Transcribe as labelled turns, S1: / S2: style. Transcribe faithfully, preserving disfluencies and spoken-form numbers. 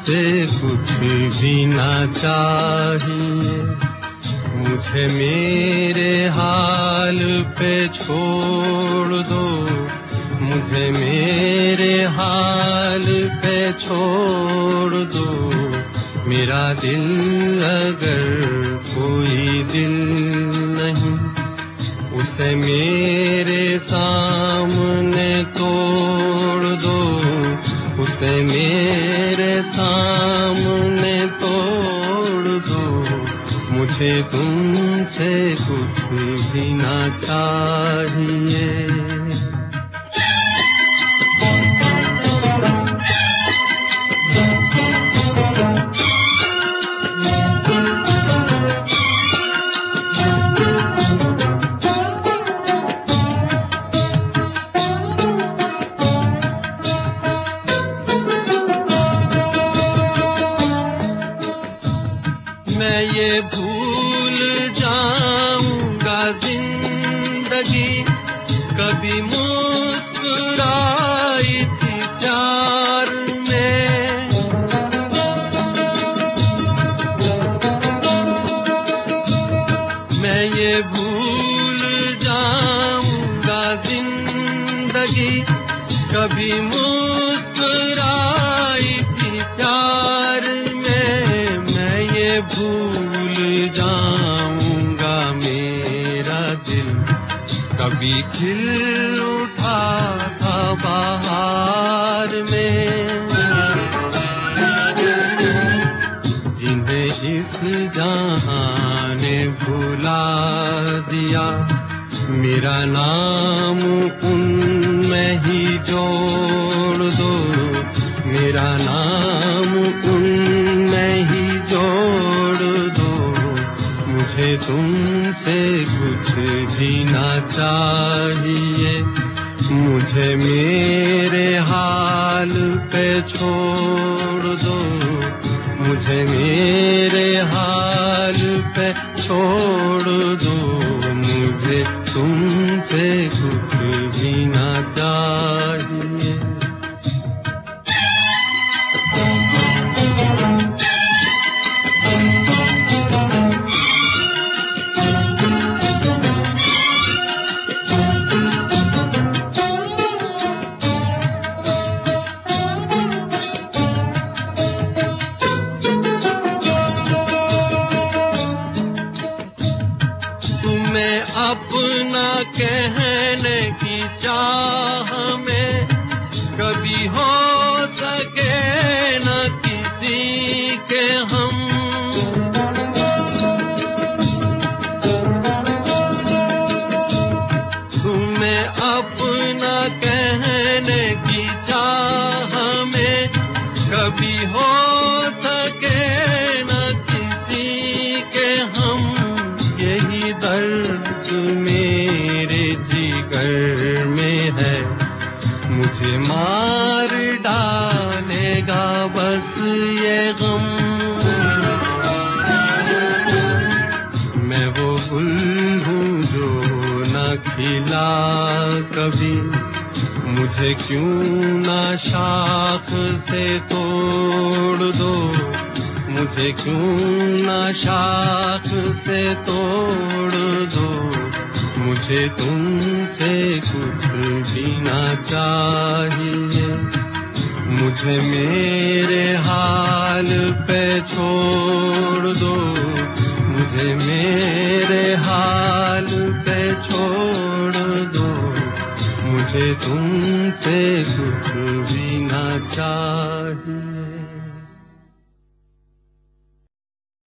S1: तुमसे कुछ भी ना चाहिए, मुझे मेरे हाल पे छोड़ दो, मुझे मेरे हाल पे छोड़ दो। मेरा दिल अगर कोई दिल नहीं, उसे मेरे सामने तोड़ दो, उसे मेरे सामने तोड़ दो। मुझे तुमसे कुछ भी ना चाहिए। मैं ये भूल जाऊंगा जिंदगी कभी मुस्कुराई थी प्यार में। मैं ये भूल जाऊंगा जिंदगी कभी मुस्कुराई थी प्यार में। मैं ये भूल जाऊंगा मेरा दिल कभी खिल उठा था बहार में। जिन्हें इस जहां ने भुला दिया, मेरा नाम उनमें ही जोड़ दो, मेरा नाम उनमें ही जोड़ दो। मुझे तुमसे कुछ भी ना चाहिए, मुझे मेरे हाल पे छोड़ दो, मुझे मेरे हाल पे छोड़ दो। मुझे तुमसे कुछ भी ना चाहिए। तुम्हें अपना कहने की चाह में कभी हो सके न किसी के हम। तुम्हें अपना कहने की चाह में कभी हो सके न किसी के हम। यही दर्द मेरे जिगर में है, मुझे मार डालेगा बस ये गम। मैं वो गुल हूँ जो न खिला कभी, मुझे क्यों ना शाख से तोड़ दो, मुझे क्यों ना शाख से तोड़ दो। मुझे तुमसे कुछ भी ना चाहिए, मुझे मेरे हाल पे छोड़ दो, मुझे मेरे हाल पे छोड़ दो। मुझे तुमसे कुछ भी ना चाहिए।